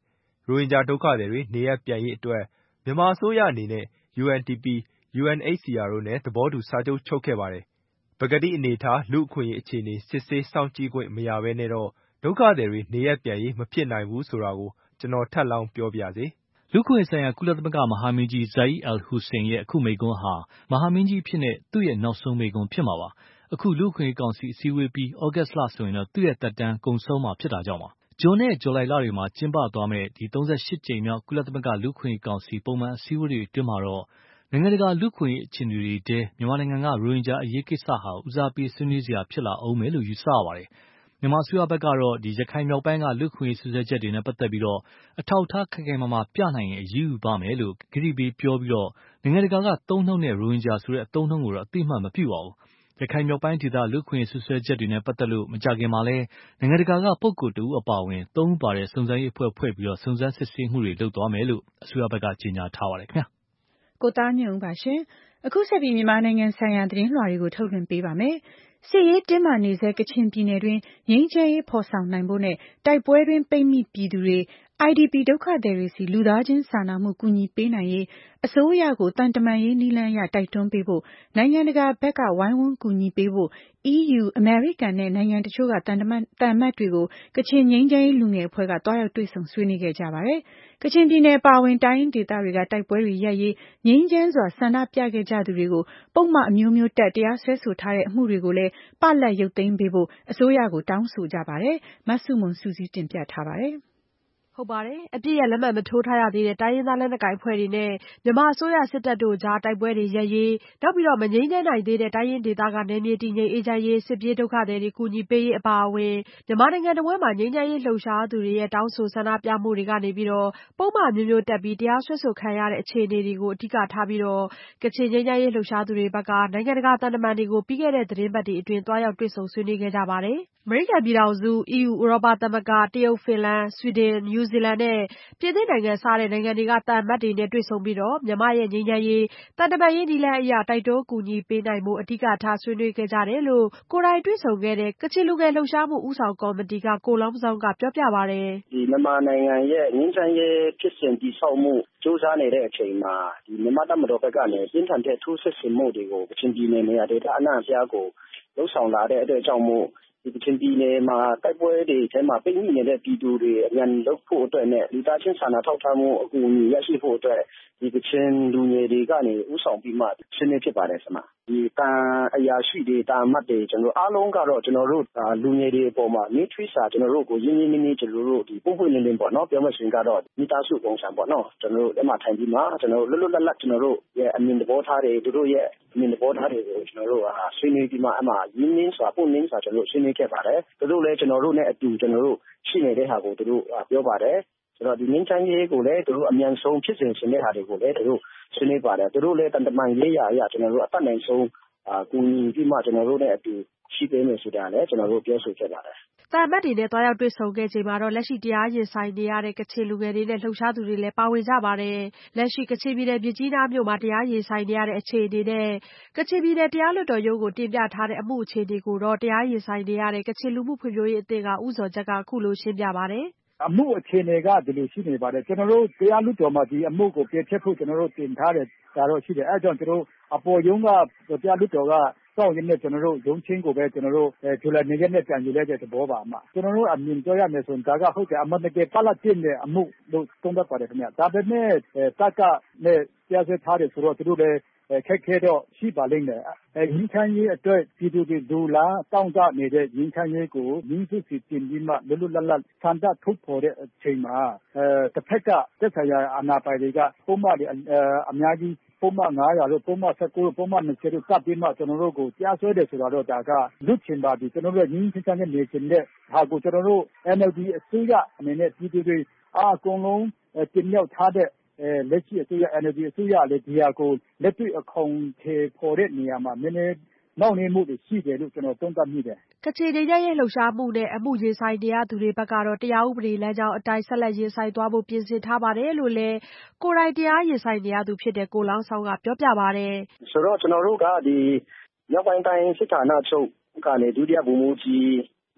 ရိုဟင်ဂျာဒုက္ခသည်တွေနေရပ်ပြန်ရေးအတွက်မြန်မာအစိုးရအနေနဲ့ ယူအန်ဒီပီ၊ ယူအန်အိတ်စီအာတို့နဲ့သဘောတူစာချုပ်ချုပ်ခဲ့ပါတယ်။ပကတိအနေအထားလူ့အခွင့်အရေးအခြေအနေစစ်ဆေးစောင့်ကြည့်ခွင့်မရဘဲနဲ့တော့ဒုက္ခသည်တွေနေရပ်ပြန်ရေးမဖြစ်နိုင်ဘူးဆိုတာကိုကျွန်တော်ထပ်လောင်းပြောပြစေလူ့အခွင့်အရေးဆိုင်ရာကုလသမဂ္ဂမဟာမင်းကြီး Zeid Al Hussein ရဲ့အခုမိန့်ခွန်းဟာမဟာမင်းကြီးအဖြစ်နဲ့သူ့ရဲ့နောက်ဆုံးမိန့်ခွန်းဖြစ်မှာပါ။အခုလူ့အခွင့်အရေးကောင်စီအစည်းအဝေးပြီးဩဂတ်စ်လဆိုရင်တော့သူ့ရဲ့သက်တမ်းကုန်ဆုံးမှာဖြစ်တာကြောင့်ပါ။ဇွန်နဲ့ဇူလိုင်လတွေမှာကျင်းပသွားမယ့်ဒီသုံးဆယ့်ရှစ်ကြိမ်မြောက်ကုလသမဂ္ဂလူ့အခွင့်အရေးကောင်စီပုံမှန်အစည်းအဝေးတွေအတွင်းမှာတော့နိုင်ငံတကာလူ့အခွင့်အရေးအခြေအနေတွေထဲမြန်မာနိုင်ငံကရိုဟင်ဂျာအရေးကိစ္စဟာဦးစားပေးဆွေးနွေးစရာဖြစ်လာဦးမယ်လို့ယူဆရပါတယ်။မြန်မာအစိုးရဘက်ကတော့ရခိုင်မြောက်ပိုင်းကလူ့အခွင့်အရေးစွပ်စွဲချက်တွေနဲ့ပတ်သက်ပြီးအထောက်အထားခိုင်ခိုင်မာမာပြနိုင်ရင်အရေးယူပါမယ်လို့ကတိပေးပြောပြီးနိုင်ငံတကာကသုံးနှုန်းတဲ့ရိုဟင်ဂျာဆိုတဲ့အသုံးအနှုန်းကိုတော့အသိအမှတ်မပြုပါဘူး။ရခိုင်မြောက်ပိုင်းဒေသလူ့အခွင့်အရေးစွပ်စွဲချက်တွေနဲ့ပတ်သက်လို့မကြာခင်မှာလည်းနိုင်ငံတကာကပုဂ္ဂိုလ်တဦးအပါအဝင်သုံးဦးပါတဲ့စုံစမ်းရေးအဖွဲ့ဖွဲ့ပြီးစုံစမ်းစစ်ဆေးမှုတွေလုပ်သွားမယ်လို့အစိုးရဘက်ကကြေညာထားပါတယ်ခင်ဗျာ။ကိုသားညွန့်ဦးပါရှင်။အခုဆက်ပြီးမြန်မာနိုင်ငံဆိုင်ရာသတင်းလွှာတွေကိုထုတ်လွှင့်ပေးပါမယ်။စစ်ရေးတင်းမာနေဆဲကချင်ပြည်နယ်တွင်ငြိမ်းချမ်းရေးဖော်ဆောင်နိုင်ဖို့နဲ့တိုက်ပွဲတွင်ပိတ်မိပြည်သူတွေ အိုင်ဒီပီ ဒုက္ခသည်တွေစီလူသားချင်းစာနာမှုကူညီပေးနိုင်ရေးအစိုးရကိုသံတမန်ရေးနည်းလမ်းအရတိုက်တွန်းပေးဖို့နိုင်ငံတကာဘက်ကဝိုင်းဝန်းကူညီပေးဖို့ အီးယူအမေရိကန်နဲ့နိုင်ငံတချို့ကသံတမန်တန်မတ်တွေကိုကချင်ငြိမ်းချမ်းရေးလူငယ်အဖွဲ့ကတွားရောက်တွေ့ဆုံဆွေးနွေးခဲ့ကြပါတယ်။ကချင်ပြည်နယ်ပါဝင်တိုင်းဒေသတွေကတိုက်ပွဲတွေရပ်ရေးငြိမ်းချမ်းစွာဆန္ဒပြခဲ့ကြသူတွေကိုပုံမှန်အမျိုးမျိုးတက်တရားစွဲဆိုထားတဲ့အမှုတွေကိုလည်းပလတ်ရုပ်သိမ်းပေးဖို့အစိုးရကိုတောင်းဆိုကြပါတယ်။မဆုမွန်စုစည်းတင်ပြထားပါတယ်။ဟုတ်ပါတယ်။အပြည့်ရဲ့လက်မှတ်မထိုးထားရသေးတဲ့တိုင်းရင်းသားလက်နက်ကိုင်အဖွဲ့တွေနဲ့မြန်မာအစိုးရစစ်တပ်တို့ကြားတိုက်ပွဲတွေရပ်ရေးနောက်ပြီးတော့မငြိမ်းချမ်းနိုင်သေးတဲ့တိုင်းရင်းဒေသကနယ်မြေတည်ငြိမ်အေးချမ်းရေးစစ်ပြေးဒုက္ခသည်တွေကူညီပေးရေးအပါအဝင်မြန်မာနိုင်ငံတော်မှာငြိမ်းချမ်းရေးလှုပ်ရှားသူတွေရဲ့တောင်းဆိုဆန္ဒပြမှုတွေကနေပြီးတော့ပုံမှန်မျိုးမျိုးတက်ပြီးတရားစွဲဆိုခံရတဲ့အခြေအနေတွေကိုအဓိကထားပြီးတော့ကချင်ငြိမ်းချမ်းရေးလှုပ်ရှားသူတွေဘက်ကနိုင်ငံတကာတန်တမန်တွေကိုပြီးခဲ့တဲ့သတင်းပတ်တွေအတွင်းတွားရောက်တွေ့ဆုံဆွေးနွေးခဲ့ကြပါတယ်။အမေရိကန်ပြည်ထောင်စု၊ အီးယူဥရောပသမဂ္ဂ၊တရုတ်၊ဖင်လန်၊ဆွီဒင်၊နယူးဇီလန်နဲ့ပြင်သစ်နိုင်ငံစတဲ့နိုင်ငံတွေကသံအမတ်တွေနဲ့တွေ့ဆုံပြီးတော့မြန်မာရဲ့ငြိမ်းချမ်းရေးသံတမန်ရေးနည်းလမ်းအရတိုက်တွန်းကူညီပေးနိုင်ဖို့အဓိကထားဆွေးနွေးခဲ့ကြတယ်လို့ကိုယ်တိုင်တွေ့ဆုံခဲ့တဲ့ကချင်လူငယ်လှုပ်ရှားမှုဦးဆောင်ကော်မတီကကိုလောင်းဆောင်ကပြောပြပါတယ်။ဒီမြန်မာနိုင်ငံရဲ့ငြိမ်းချမ်းရေးဖြစ်စဉ်တည်ဆောက်မှုစူးစမ်းနေတဲ့အချိန်မှာဒီမြန်မာတပ်မတော်ဘက်ကနေပြင်းထန်တဲ့ထိုးစစ်ဆင်မှုတွေကိုကချင်ပြည်နယ်နေရာဒေသအနှံ့အပြားကိုလှုပ်ဆောင်လာတဲ့အတွက်ကြောင့်မို့ဒီကချင်ပြည်နယ်မှာတိုက်ပွဲတွေထဲမှာပိတ်မိနေတဲ့ပြည်သူတွေအမြန်လုပ်ဖို့အတွက်နဲ့လူသားချင်းစာနာထောက်ထားမှုအကူအညီရရှိဖို့အတွက်ဒီကချင်လူငယ်တွေကနေဥဆောင်ပြီးမှရှင်းနေဖြစ်ပါတယ်ဆရာ။ဒီတန်အရာရှိတွေတာမတ်တွေကျွန်တော်အားလုံးကတော့ကျွန်တော်တို့လူငယ်တွေအပေါ်မှာနေထွေးစာကျွန်တော်တို့ကိုရင်းရင်းနှီးနှီးကျွန်တော်တို့ဒီပုံပွင့်လင်းလင်းပေါ့နော်ပြောမှဆိုရင်ကတော့မိသားစုပုံစံပေါ့နော်ကျွန်တော်တို့အမှထိုင်ပြီးမှကျွန်တော်တို့လွတ်လွတ်လပ်လပ်ကျွန်တော်တို့ရဲ့အမြင်သဘောထားတွေတို့ရဲ့အမြင်သဘောထားတွေကိုကျွန်တော်တို့ဟာဆွေးနွေးပြီးမှအမှရင်းနှင်းစွာပုံနှင်းစွာကျွန်တော်တို့ဆွေးနွေးခဲ့ပါတယ်တို့လည်းကျွန်တော်တို့နဲ့အတူကျွန်တော်တို့ရှိနေတဲ့ဟာကိုတို့ပြောပါတယ်ဆိုတော့ဒီငင်းချမ်းရေးကိုလည်းတို့အမြန်ဆုံးဖြစ်စဉ်ရှင်တဲ့ဟာတွေကိုလည်းတို့ဆွေးနွေးပါတယ်တို့လည်းတန်တမန်ရေးရာအရာကျွန်တော်တို့အပတ်နိုင်ဆုံးအကူအညီပြီးမှကျွန်တော်တို့နဲ့အတူရှိပေးမယ်ဆိုတာလည်းကျွန်တော်တို့ပြောဆိုခဲ့ပါတယ်တန်မတ်တွေနဲ့တွားရောက်တွေ့ဆုံခဲ့ချိန်မှာတော့လက်ရှိတရားရင်ဆိုင်နေရတဲ့ကချင်လူငယ်တွေနဲ့လှုပ်ရှားသူတွေလည်းပါဝင်ကြပါတယ်။လက်ရှိကချင်ပြည်နယ်မြစ်ကြီးနားမြို့မှာတရားရင်ဆိုင်နေရတဲ့အခြေအနေနဲ့ကချင်ပြည်နယ်တရားလွှတ်တော်ရုံးကိုတင်ပြထားတဲ့အမှုအခြေအနေကိုတော့တရားရင်ဆိုင်နေရတဲ့ကချင်လူမှုဖွံ့ဖြိုးရေးအသင်းကဦးစော်ချက်ကအခုလိုရှင်းပြပါတယ်။အမှုအခြေအနေကဒီလိုရှိနေပါတယ်ကျွန်တော်တို့တရားလွှတ်တော်မှာဒီအမှုကိုပြည့်ဖြတ်ဖို့ကျွန်တော်တို့တင်ထားတယ်ဒါတော့ရှိတယ်အဲကြောင့်ကျွန်တော်အပေါ်ရုံးကတရားလွှတ်တော်ကစောင့်ရင်းနဲ့ကျွန်တော်တို့ရုံးချင်းကိုပဲကျွန်တော်တို့ဇူလိုင်နေ့ရက်နဲ့ပြန်ယူလိုက်တဲ့သဘောပါအမှကျွန်တော်တို့အမြင်ပြောရမယ်ဆိုရင်ဒါကဟုတ်တယ်အမှန်တကယ်ပလတ်တင်တဲ့အမှုလို့သုံးသပ်ပါတယ်ခင်ဗျဒါပေမဲ့တက်ကနဲ့တရားစွဲထားတယ်ဆိုတော့သူတို့လည်းခက်ခဲတော့ရှိပါလိမ့်မယ်အဲရင်းချမ်းရေးအတွက်ပြည်သူတွေဒူလာတောင်းတနေတဲ့ရင်းချမ်းရေးကိုရင်းစုစီတင်ပြီးမှလွတ်လွတ်လပ်လပ်ဆန္ဒထုတ်ဖော်တဲ့အချိန်မှာအဲတစ်ဖက်ကသက်ဆိုင်ရာအာဏာပိုင်တွေကပုံမှန်အများကြီးပုံမှန်ငါးရာလို့ပုံမှန်ဆယ်ကိုပုံမှန်နှစ်ဆယ်လို့ကပ်ပြီးမှကျွန်တော်တို့ကိုကြားဆွဲတယ်ဆိုတော့ဒါကလွတ်ချင်ပါပြီကျွန်တော်တို့ရင်းချင်းချမ်းတဲ့နေချင်တဲ့ဟာကိုကျွန်တော်တို့ N L D အစိုးရအနေနဲ့ပြည်သူတွေအားအကုန်လုံးတင်မြှောက်ထားတဲ့အဲလက်ရှိအစိုးရ N L D အစိုးရလည်းဒီဟာကိုလက်တွေ့အခေါင်ထေပေါ်တဲ့နေရာမှာနည်းနည်းနောက်နေမှုတွေရှိတယ်လို့ကျွန်တော်သုံးသပ်မိတယ်ကချင်ငြိမ်းချမ်းရေးလှုပ်ရှားမှုနဲ့အမှုရင်ဆိုင်နေရသူတွေဘက်ကတော့တရားဥပဒေလမ်းကြောင်းအတိုင်းဆက်လက်ရင်ဆိုင်သွားဖို့ပြင်ဆင်ထားပါတယ်လို့လည်းကိုယ်တိုင်တရားရင်ဆိုင်နေရသူဖြစ်တဲ့ကိုလောင်းဆောင်ကပြောပြပါတယ်ဆိုတော့ကျွန်တော်တို့ကဒီမြောက်ပိုင်းတိုင်းစစ်ဌာနချုပ်ကနေဒုတိယဗိုလ်မှူးကြီးမ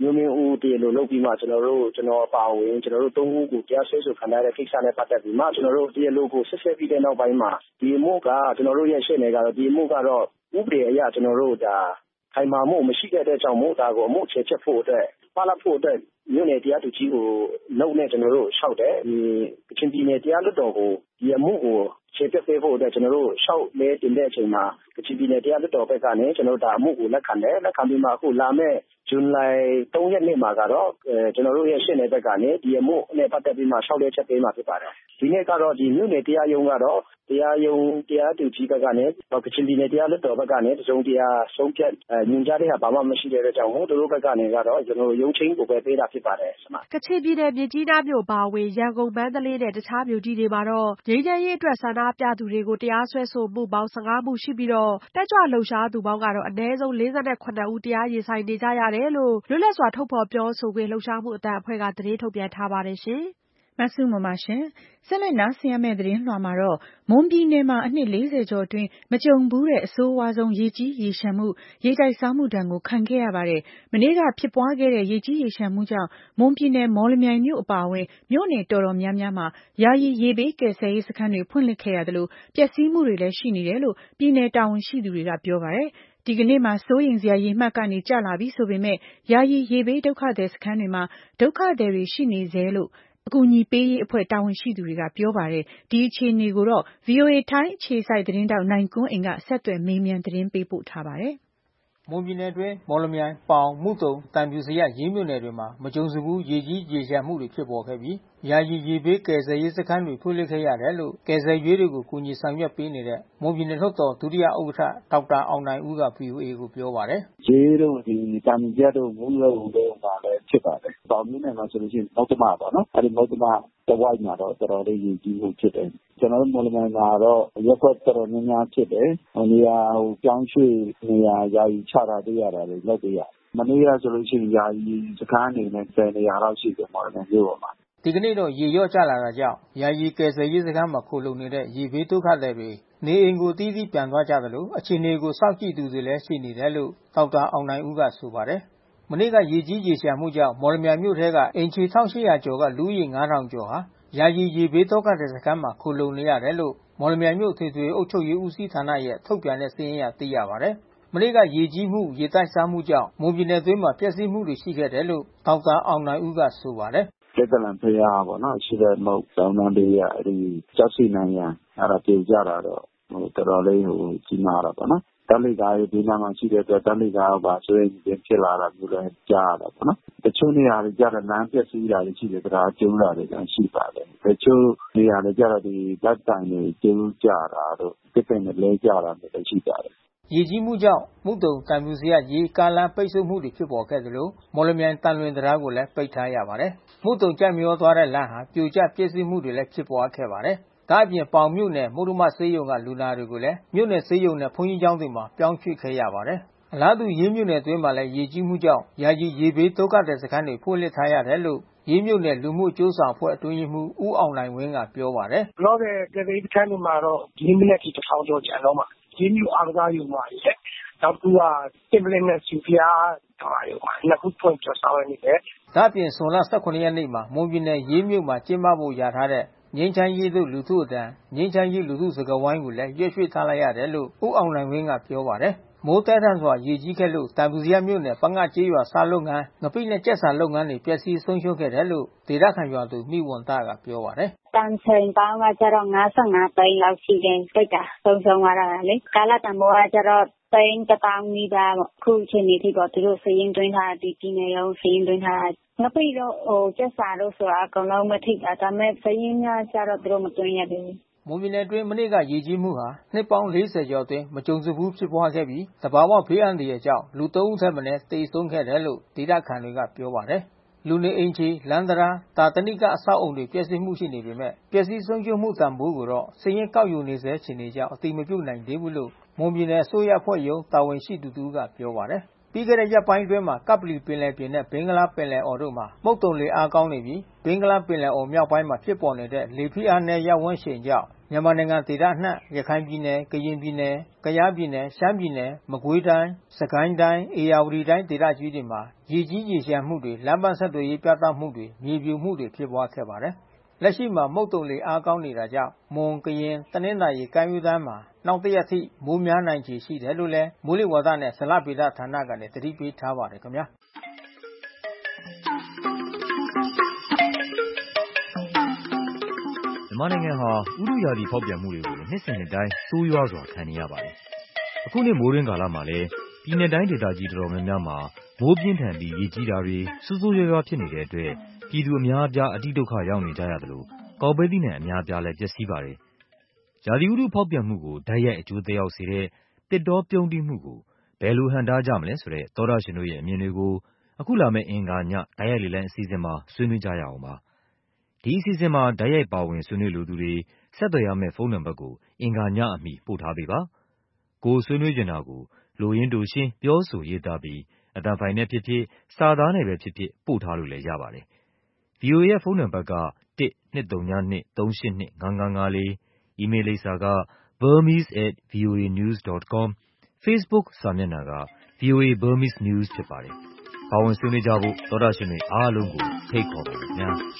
မျိုးမင်းဦးတည်လို့လုပ်ပြီးမှကျွန်တော်တို့ကျွန်တော်ပါဝင်ကျွန်တော်တို့သုံးဦးကိုတရားစွဲဆိုခံရတဲ့ကိစ္စနဲ့ပတ်သက်ပြီးမှကျွန်တော်တို့ဒီလိုကိုဆက်ဆက်ပြီးတဲ့နောက်ပိုင်းမှာဒီမှုကကျွန်တော်တို့ရဲ့ရှေ့နေကတော့ဒီမှုကတော့ဥပဒေအရကျွန်တော်တို့ဒါခိုင်မာမှုမရှိတဲ့အတွက်ကြောင့်မို့ဒါကိုအမှုချေချက်ဖို့အတွက်ပါလာဖို့အတွက်မြို့နယ်တရားသူကြီးကိုလုံနဲ့ကျွန်တော်တို့ရှောက်တယ်ဒီကချင်ပြည်နယ်တရားလွှတ်တော်ကိုဒီအမှုကိုခြေပြတ်ပေးဖို့အတွက်ကျွန်တော်တို့ရှောက်လဲတင်တဲ့အချိန်မှာကချင်ပြည်နယ်တရားလွှတ်တော်ဘက်ကနေကျွန်တော်တို့ဒါအမှုကိုလက်ခံတယ်လက်ခံပြီးမှအခုလာမဲ့ဇွန်လသုံးရက်နေ့မှာကတော့ကျွန်တော်တို့ရဲ့ရှင်းနယ်ဘက်ကနေဒီအမှုနဲ့ပတ်သက်ပြီးမှရှောက်လဲချက်ပေးမှာဖြစ်ပါတယ်ဒီနေ့ကတော့ဒီမြို့နယ်တရားရုံးကတော့တရားရုံးတရားသူကြီးဘက်ကနေကချင်ပြည်နယ်တရားလွှတ်တော်ဘက်ကနေတစုံတရာဆုံးဖြတ်ညွှန်ကြားတဲ့ဟာဘာမှမရှိတဲ့အတွက်ကြောင့်မို့သူတို့ဘက်ကနေကတော့ကျွန်တော်တို့ရုံးချင်းကိုပဲပေးတာဖြစ်ပါတယ်ဆရာမကချင်ပြည်နယ်မြစ်ကြီးနားမြို့ပါဝင်ရန်ကုန်မန္တလေးနဲ့တခြားမြို့ကြီးတွေမှာတော့ငြိမ်းချမ်းရေးအတွက်ဆန္ဒပြသူတွေကိုတရားစွဲဆိုမှုပေါင်းဆယ့်ငါးမှုရှိပြီးတော့တက်ကြွလှုပ်ရှားသူပေါင်းကတော့အနည်းဆုံးလေးဆယ့်ခုနှစ်ဦးတရားရင်ဆိုင်နေကြရတယ်လို့လွတ်လပ်စွာထုတ်ဖော်ပြောဆိုခွင့်လှုပ်ရှားမှုအသံအဖွဲ့ကသတင်းထုတ်ပြန်ထားပါတယ်ရှင်မဆုမမရှင်ဆက်လက်နားဆင်ရမယ့်သတင်းလွှာမှာတော့မွန်ပြည်နယ်မှာအနှစ်လေးဆယ်ကျော်အတွင်းမကြုံဘူးတဲ့အဆိုးဝါးဆုံးရေကြီးရေရှမ်းမှုရေတိုက်စားမှုဒဏ်ကိုခံခဲ့ရပါတယ်မနေ့ကဖြစ်ပွားခဲ့တဲ့ရေကြီးရေရှမ်းမှုကြောင့်မွန်ပြည်နယ်မော်လမြိုင်မြို့အပါအဝင်မြို့နယ်တော်တော်များများမှာယာယီရေဘေးကယ်ဆယ်ရေးစခန်းတွေဖွင့်လှစ်ခဲ့ရသလိုပျက်စီးမှုတွေလည်းရှိနေတယ်လို့ပြည်နယ်တာဝန်ရှိသူတွေကပြောပါတယ်ဒီကနေ့မှာစိုးရိမ်စရာရေမှတ်ကနေကျလာပြီဆိုပေမဲ့ယာယီရေဘေးဒုက္ခသည်စခန်းတွေမှာဒုက္ခသည်တွေရှိနေသေးလို့အကူအညီပေးရေးအဖွဲ့တာဝန်ရှိသူတွေကပြောပါတယ်ဒီအခြေအနေကိုတော့ ဗွီအိုအေ ထိုင်းအခြေစိုက်သတင်းတောက်နိုင်ကွန်းအိမ်ကဆက်သွယ်မေးမြန်းသတင်းပေးပို့ထားပါတယ်မွန်ပြည်နယ်အတွင်းမော်လမြိုင်ပေါင်မှုတုံတန်ပြူစရရေးမြို့နယ်တွေမှာမကြုံစဘူးရေကြီးရေရှမ်းမှုတွေဖြစ်ပေါ်ခဲ့ပြီးယာယီရေဘေးကယ်ဆယ်ရေးစခန်းတွေဖွင့်လှစ်ခဲ့ရတယ်လို့ကယ်ဆယ်ရေးတွေကိုကူညီဆောင်ရွက်ပေးနေတဲ့မွန်ပြည်နယ်လွှတ်တော်ဒုတိယဥက္ကဋ္ဌဒေါက်တာအောင်နိုင်ဦးက ဗွီအိုအေ ကိုပြောပါတယ်။ရေးတို့ဒီတန်ပြတို့မူးလုံးတို့မှာလည်းဖြစ်ပါတယ်။ပေါင်မြို့နယ်မှာဆိုလို့ရှိရင်မောက်တမပေါ့နော်။အဲဒီမောက်တမတဝိုက်မှာတော့တော်တော်လေးရေကြီးမှုဖြစ်တယ်။ကျွန်တော်တို့မော်လမြိုင်မှာတော့ရက်ွက်တော်တော်များများဖြစ်တယ်။ဟိုနေရာဟိုကြောင်းရွှေ့နေရာယာယီချတာတွေ့ရတာလေလောက်တွေ့ရ။မနေ့ကဆိုလို့ရှိရင်ယာယီစခန်းနေနဲ့ဆယ်နေရာလောက်ရှိတယ်မော်လမြိုင်မြို့ပေါ်မှာဒီကနေ့တော့ရေရော့ကျလာတာကြောင့်ယာယီကယ်ဆယ်ရေးစခန်းမှာခိုလုံနေတဲ့ရေဘေးဒုက္ခသည်တွေနေအိမ်ကိုတီးတီးပြန်သွားကြသလိုအခြေအနေကိုစောင့်ကြည့်သူတွေလည်းရှိနေတယ်လို့ဒေါက်တာအောင်နိုင်ဦးကဆိုပါတယ်။မနေ့ကရေကြီးရေရှမ်းမှုကြောင့်မော်လမြိုင်မြို့ထဲကအိမ်ခြေတစ်ထောင်ရှစ်ရာကျော်ကလူဦးရေငါးထောင်ကျော်ဟာယာယီရေဘေးဒုက္ခသည်စခန်းမှာခိုလုံနေရတယ်လို့မော်လမြိုင်မြို့ထွေထွေအုပ်ချုပ်ရေးဦးစီးဌာနရဲ့ထုတ်ပြန်တဲ့စာရင်းအရသိရပါတယ်။မနေ့ကရေကြီးမှုရေတိုက်စားမှုကြောင့်မွန်ပြည်နယ်အတွင်းမှာပျက်စီးမှုတွေရှိခဲ့တယ်လို့ဒေါက်တာအောင်နိုင်ဦးကဆိုပါတယ်။ကဲတလန်ဖျားပေါ့နော်ရှိတဲ့မုတ်တောင်းတန်းတွေရအဲဒီကြောက်စီနိုင်ရအဲ့ဒါပြေကြတာတော့ဟိုတော်တော်လေးဟိုကြီးမားတာပေါ့နော်တလိကားဒီနာမှာရှိတဲ့အတွက်တလိကားပါဆိုရင်ပြင်ဖြစ်လာတာမျိုးလည်းကြားရတာပေါ့နော်တချို့နေရာတွေကြတဲ့လမ်းပျက်စီးတာတွေရှိတယ်တရားကျုံးတာတွေလည်းရှိပါတယ်တချို့နေရာတွေကြတော့ဒီလက်တိုင်တွေကျုံးကြတာတို့တစ်ပင်တွေလဲကြတာလည်းရှိပါတယ်ရေကြီးမှုကြောင့်မုတ်တုံတန်ပြူစရရေကားလမ်းပိတ်ဆို့မှုတွေဖြစ်ပေါ်ခဲ့သလိုမော်လမြိုင်တန်လွင်တရားကိုလည်းပိတ်ထားရပါတယ်။မုတ်တုံကြက်မျောသွားတဲ့လမ်းဟာပြိုကျပျက်စီးမှုတွေလည်းဖြစ်ပေါ်ခဲ့ပါတယ်။ဒါ့အပြင်ပေါင်မြို့နယ်မုဒ္ဓမဆေးရုံကလူနာတွေကိုလည်းမြို့နယ်ဆေးရုံနဲ့ဘုန်းကြီးကျောင်းတွေမှာပြောင်းရွှေ့ခဲ့ရပါတယ်။အလားတူရေးမြို့နယ်အတွင်းမှာလည်းရေကြီးမှုကြောင့်ယာယီရေဘေးဒုက္ခသည်စခန်းတွေဖွင့်လှစ်ထားရတယ်လို့ရေးမြို့နယ်လူမှုအကျိုးဆောင်အဖွဲ့အတွင်းရေးမှူးဦးအောင်နိုင်ဝင်းကပြောပါတယ်။လောကကတဲ့ဒီခန်းတွေမှာတော့ဒီမိနစ်ကြီးတစ်ထောင်ကျော်ကျန်တော့မှာရေးမြို့အားကစားရုံမှာရဲ့နောက်သူကတင်ပလင်းနဲ့စီဖျားတော်ရုံမှာနှစ်ခုဖွင့်ပြဆောင်နေတယ်။ဒါ့အပြင်ဇွန်လ၁၇ရက်နေ့မှာမွန်ပြည်နယ်ရေးမြို့မှာကျင်းပဖို့ရထားတဲ့ငင်းချမ်းရေးတို့လူထုအတန်ငင်းချမ်းရေးလူထုစကားဝိုင်းကိုလည်းရွှေ့ရွှေ့ထားလိုက်ရတယ်လို့ဦးအောင်နိုင်ဝင်းကပြောပါတယ်။မိုးတဲထန်စွာရေကြီးခဲ့လို့တန်ပူစရမြို့နယ်ပငါကျေးရွာစားလုပ်ငန်းငပိနဲ့ကျက်စာလုပ်ငန်းတွေပျက်စီးဆုံးရှုံးခဲ့တယ်လို့ဒေသခံရွာသူမိဝန်သားကပြောပါတယ်။တန်ချိန်ပေါင်းကကျတော့၅၅သိန်းလောက်ရှိတယ်တိတ်တာဆုံးရှုံးသွားတာလေ။ကာလတန်ဖိုးကကျတော့သိန်းတစ်သောင်းနီးပါးပေါ့။အခုချိန်နေထိပေါ့သူတို့စည်ရင်းတွင်းထားတဲ့ပြည်နယ်ရုံးစည်ရင်းတွင်းထားငပိတော့ဟိုကျက်စာလို့ဆိုတာအကုန်လုံးမထိတာဒါပေမဲ့စည်ရင်းများကျတော့သူတို့မတွင်းရသေးဘူး။မွန်ပြည်နယ်အတွင်းမနေ့ကရေကြီးမှုဟာနှစ်ပေါင်းလေးဆယ်ကျော်အတွင်းမကြုံစဘူးဖြစ်ပွားခဲ့ပြီးတဘာဝဘေးအန္တရာယ်ကြောင့်လူသုံးဦးထက်မနည်းသေဆုံးခဲ့တယ်လို့ဒေသခံတွေကပြောပါတယ်။လူနေအိမ်ခြေလမ်းတရားတာတနိကအဆောက်အုံတွေပျက်စီးမှုရှိနေပေမဲ့ပျက်စီးဆုံးရှုံးမှုတန်ဖိုးကိုတော့စည်ရင်ကောက်ယူနေဆဲအခြေအနေကြောင့်အတိမပြုတ်နိုင်သေးဘူးလို့မွန်ပြည်နယ်အစိုးရအဖွဲ့ရုံးတာဝန်ရှိသူတူကပြောပါတယ်။ပြီးခဲ့တဲ့ရက်ပိုင်းအတွင်းမှာကပ်ပလီပင်လယ်ပြင်နဲ့ဘင်္ဂလားပင်လယ်အော်တို့မှာမုတ်တုံလေအားကောင်းနေပြီးဘင်္ဂလားပင်လယ်အော်မြောက်ပိုင်းမှာဖြစ်ပေါ်နေတဲ့လေဖိအားနည်းရပ်ဝန်းရှိန်ကြောင့်မြန်မာနိုင်ငံဒေသအနှံ့ရခိုင်ပြည်နယ်ကရင်ပြည်နယ်ကယားပြည်နယ်ရှမ်းပြည်နယ်မကွေးတိုင်းစကိုင်းတိုင်းအေရဝတီတိုင်းဒေသကြီးတွေမှာရေကြီးရေလျှံမှုတွေလမ်းပန်းဆက်သွယ်ရေးပြတ်တောက်မှုတွေမြေပြိုမှုတွေဖြစ်ပွားခဲ့ပါတယ်လက်ရှိမှာမုတ်တုံလေအားကောင်းနေတာကြောင့်မွန်ကရင်တနင်္သာရီကမ်းရိုးတန်းမှာနောက်တရက်ထိမိုးများနိုင်ခြေရှိတယ်လို့လည်းမိုးလေဝသနဲ့ဇလဗေဒဌာနကနေသတိပေးထားပါတယ်ခင်ဗျာမြန်မာနိုင်ငံဟာဥတုရာသီဖောက်ပြန်မှုတွေကိုနှစ်စဉ်နှစ်တိုင်းဆိုးရွားစွာခံနေရပါတယ်။အခုနှစ်မိုးရင်းကာလမှာလည်းပြည်내တိုင်းဒေသကြီးတော်တော်များများမှာမိုးပြင်းထန်ပြီးရေကြီးတာတွေဆိုးဆိုးရွားရွားဖြစ်နေတဲ့အတွက်ပြည်သူအများအပြားအတိဒုက္ခရောက်နေကြရသလိုကောက်ပဲသီးနှံအများအပြားလည်းပျက်စီးပါတယ်။ရာသီဥတုဖောက်ပြန်မှုကိုဓာတ်ရိုက်အကျိုးသက်ရောက်စေတဲ့တစ်တောပြုန်းတီးမှုကိုဘယ်လိုဟန့်တားကြမလဲဆိုတဲ့သောတရှင်တို့ရဲ့အမြင်တွေကိုအခုလာမယ့်အင်္ဂါညဓာတ်ရိုက်လေလံအစီအစဉ်မှာဆွေးနွေးကြရအောင်ပါ။ဒီအစီအစဉ်မှာဓာတ်ရိုက်ပါဝင်ဆွေးနွေးလိုသူတွေဆက်သွယ်ရမယ့်ဖုန်းနံပါတ်ကိုအင်္ဂါညအမီပို့ထားပေးပါ။ကိုယ်ဆွေးနွေးချင်တာကိုလိုရင်းတိုရှင်းပြောဆိုရေးသားပြီးအသံဖိုင်နဲ့ဖြစ်ဖြစ်စာသားနဲ့ပဲဖြစ်ဖြစ်ပို့ထားလို့လည်းရပါတယ်။ဗွီအိုအေရဲ့ဖုန်းနံပါတ်ကone two three two three eight two five five four အီးမေးလ်လိပ်စာက burmese at voanews dot com Facebook စာမျက်နှာက ဗွီအိုအေ Burmese News ဖြစ်ပါတယ်။ပါဝင်ဆွေးနွေးကြဖို့သောတရှင်တွေအားလုံးကိုဖိတ်ခေါ်ပါတယ်ခင်ဗျာ။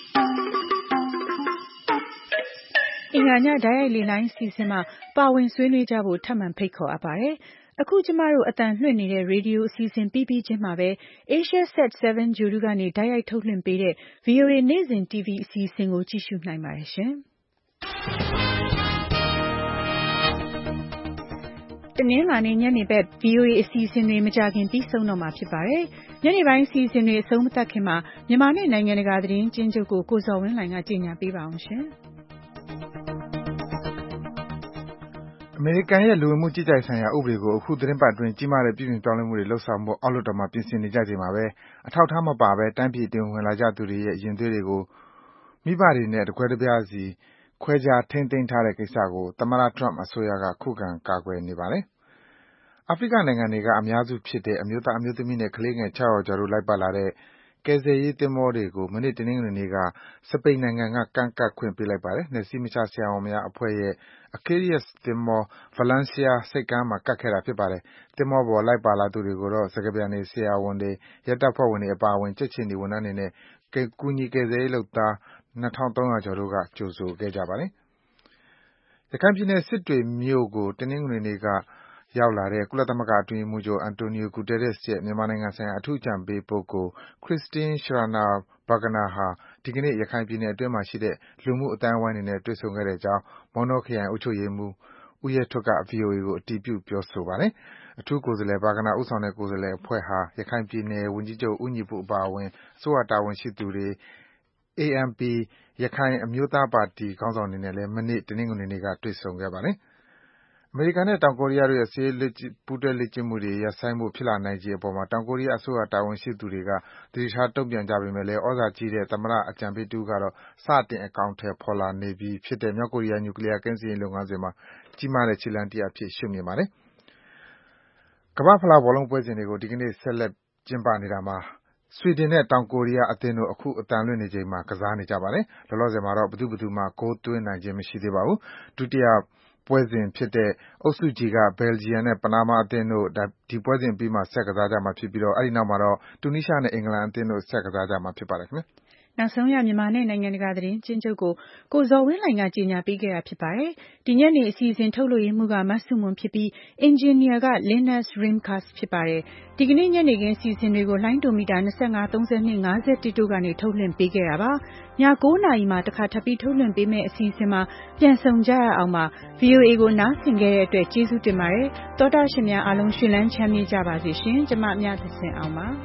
အင်္ဂါညဓာတ်ရိုက်လေလိုင်းစီစဉ်မှာပါဝင်ဆွေးနွေးကြဖို့ထပ်မံဖိတ်ခေါ်အပ်ပါတယ်။အခုကျမတို့အတန်လွှင့်နေတဲ့ရေဒီယိုအစီအစဉ်ပြီးပြီးချင်းမှာပဲ Asia Sat seven ဂြိုဟ်တုကနေဓာတ်ရိုက်ထုတ်လွှင့်ပေးတဲ့ ဗွီအိုအေနေ့စဉ် တီဗီ အစီအစဉ်ကိုကြည့်ရှုနိုင်ပါတယ်ရှင်။တနင်္လာနေ့ညနေဘက် ဗွီအိုအေအစီအစဉ်တွေမကြာခင်ပြီးဆုံးတော့မှာဖြစ်ပါတယ်။ညနေပိုင်းအစီအစဉ်တွေအဆုံးမသတ်ခင်မှာမြန်မာနဲ့နိုင်ငံတကာသတင်းကျဉ်းချုပ်ကိုကိုဇော်ဝင်းလှိုင်ကကြေညာပေးပါအောင်ရှင်။အမေရိကန်ရဲ့လူဝင်မှုကြီးကြပ်ရေးဆိုင်ရာဥပဒေကိုအခုသီတင်းပတ်အတွင်းကြီးမားတဲ့ပြုပြင်ပြောင်းလဲမှုတွေလုပ်ဆောင်ဖို့အောက်လွှတ်တော်မှာပြင်ဆင်နေကြချိန်မှာပဲအထောက်အထားမပါဘဲတိုင်းပြည်အတွင်းဝင်လာကြသူတွေရဲ့ရင်သွေးတွေကိုမိဘတွေနဲ့တကွဲတပြားစီခွဲခြားထိန်းသိမ်းထားတဲ့ကိစ္စကိုသမ္မတ Trump အစိုးရကခုခံကာကွယ်နေပါတယ်။အာဖရိကနိုင်ငံတွေကအများစုဖြစ်တဲ့အမျိုးသားအမျိုးသမီးနဲ့ကလေးငယ်၆ရာကျော်တို့လိုက်ပါလာတဲ့ကယ်ဆယ်ရေးသင်္ဘောတွေကိုမနေ့တနင်္ဂနွေနေ့ကစပိန်နိုင်ငံကကမ်းကပ်ခွင့်ပေးလိုက်ပါတယ်။နယ်စည်းမခြားဆရာဝန်များအဖွဲ့ရဲ့ Aquarius သင်္ဘော Valencia ဆိပ်ကမ်းမှာကပ်ခဲ့တာဖြစ်ပါတယ်။သင်္ဘောပေါ်လိုက်ပါလာသူတွေကိုတော့စကားပြန်တွေ၊ဆရာဝန်တွေ၊ရဲတပ်ဖွဲ့ဝင်တွေအပါအဝင်ကြက်ခြေနီဝန်ထမ်းတွေနဲ့ကူညီကယ်ဆယ်ရေးလုပ်သားနှစ်ထောင်သုံးရာကျော်တို့ကကြိုဆိုခဲ့ကြပါတယ်။ရခိုင်ပြည်နယ်စစ်တွေမြို့ကိုတနင်္ဂနွေနေ့ကရောက်လာတဲ့ကုလသမဂ္ဂအတွင်းရေးမှူးချုပ် Antonio Guterres ရဲ့မြန်မာနိုင်ငံဆိုင်ရာအထူးအကြံပေးပုဂ္ဂိုလ် Christine Schraner Burgener ဟာဒီကနေ့ရခိုင်ပြည်နယ်အတွင်းမှာရှိတဲ့လူမှုအသိုင်းအဝိုင်းတွေနဲ့တွေ့ဆုံခဲ့တဲ့အကြောင်းမောင်တောခရိုင်အုပ်ချုပ်ရေးမှူးဦးရဲထွဋ်က ဗွီအိုအေကိုအတည်ပြုပြောဆိုပါတယ်။အထူးကိုယ်စားလှယ် Burgener ဦးဆောင်တဲ့ကိုယ်စားလှယ်အဖွဲ့ဟာရခိုင်ပြည်နယ်ဝန်ကြီးချုပ်ဦးညီပုအပါအဝင်အစိုးရတာဝန်ရှိသူတွေ၊ A N P ရခိုင်အမျိုးသားပါတီခေါင်းဆောင်တွေနဲ့လည်းမနေ့တနင်္ဂနွေနေ့ကတွေ့ဆုံခဲ့ပါတယ်။အမေရိကန်နဲ့တောင်ကိုရီးယားတို့ရဲ့စစ်ရေးပူးတွဲလေ့ကျင့်မှုတွေရပ်ဆိုင်းဖို့ဖြစ်လာနိုင်ခြေအပေါ်တောင်ကိုရီးယားအစိုးရတာဝန်ရှိသူတွေကသတိထားတုံ့ပြန်ကြပေမယ့်လည်းသြဇာကြီးတဲ့သမ္မတအကြံပေးတဦးကတော့စတင်အကောင်အထည်ဖော်လာနေပြီဖြစ်တဲ့မြောက်ကိုရီးယားနျူကလီးယားကင်းစင်ရေးလုပ်ငန်းစဉ်မှာကြီးမားတဲ့ခြေလှမ်းတရပ်အဖြစ်ရှုမြင်ပါတယ်။ကမ္ဘာ့ဖလားဘောလုံးပွဲစဉ်တွေကိုဒီကနေ့ဆက်လက်ကျင်းပနေတာမှာဆွီဒင်နဲ့တောင်ကိုရီးယားအသင်းတို့အခုအသံလွှင့်နေချိန်မှာကစားနေကြပါတယ်။လောလောဆယ်မှာတော့ဘယ်သူဘယ်သူမှဂိုးသွင်းနိုင်ခြင်းမရှိသေးပါဘူး။ဒုတိယပွဲစဉ်ဖြစ်တဲ့အုပ်စု G က Belgium နဲ့ ပနားမားအသင်းတို့ဒီပွဲစဉ်အပြီးမှာဆက်ကစားကြမှာဖြစ်ပြီးအဲဒီနောက်မှာတော့တူနီးရှားနဲ့အင်္ဂလန်အသင်းတို့ဆက်ကစားကြမှာဖြစ်ပါတယ်ခင်ဗျာ။နောက်ဆုံးရမြန်မာနဲ့နိုင်ငံတကာသတင်းကျဉ်းချုပ်ကိုကိုဇော်ဝင်းလှိုင်ကကြေညာပေးခဲ့တာဖြစ်ပါတယ်။ဒီညနေအစီအစဉ်ထုတ်လွှင့်ရေးမှူးကမဆုမွန်ဖြစ်ပြီးအင်ဂျင်နီယာက Linus Rimkus ဖြစ်ပါတယ်။ဒီကနေ့ညနေခင်းအစီအစဉ်တွေကိုလိုင်းဒိုမီတာ၂၅ ၃၂ ၅၁တို့ကနေထုတ်လွှင့်ပေးခဲ့တာပါ။ည၉နာရီမှာတခါထပ်ပြီးထုတ်လွှင့်ပေးမယ့်အစီအစဉ်မှာပြန်ဆောင်ကြရအောင်ပါ။ ဗွီအိုအေကိုနားဆင်ခဲ့တဲ့အတွက်ကျေးဇူးတင်ပါတယ်။သောတာရှင်များအားလုံးရှင်လန်းချမ်းမြေ့ကြပါစေရှင်။ကျမမြသဇင်အောင်ပါ။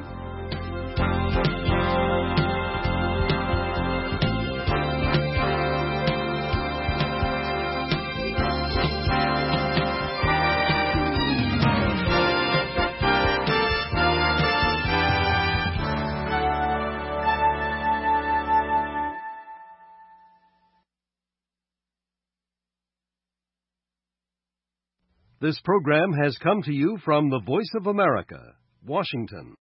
This program has come to you from the Voice of America, Washington.